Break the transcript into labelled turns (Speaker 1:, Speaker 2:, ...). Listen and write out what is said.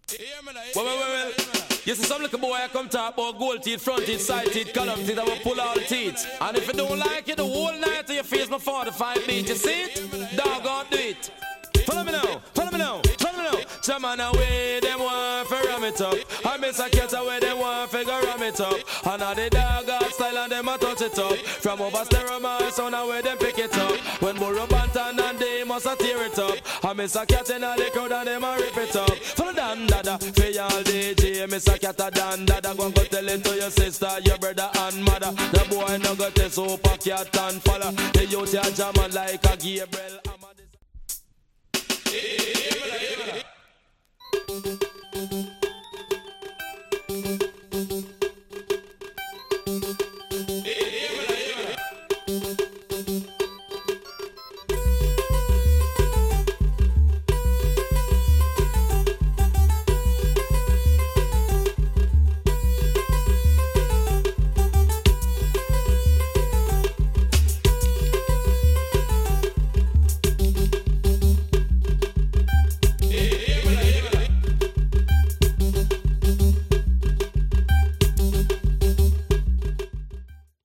Speaker 1: Well. You see some little boy I come talk about gold teeth, front teeth, side teeth, column teeth, I will pull all teeth. And if you don't like it, the whole night to your face my 45 beat, you see it? Dog, go do it. Follow me now. Chairman away, them want for ram it up. I miss a cat away, them want for go ram it up. And all the dog got style and them a touch it up. From over stereo man, sound away, them pick it up. When Burro Banton and they must a tear it up. I miss a cat in all the crowd and them a rip it up. Follow Dan Dada, for y'all DJ, miss a cat a Dan Dada. Go and go tell it to your sister, your brother and mother. The boy no got a super cat and follow. The youth ya jamming like a Gabriel.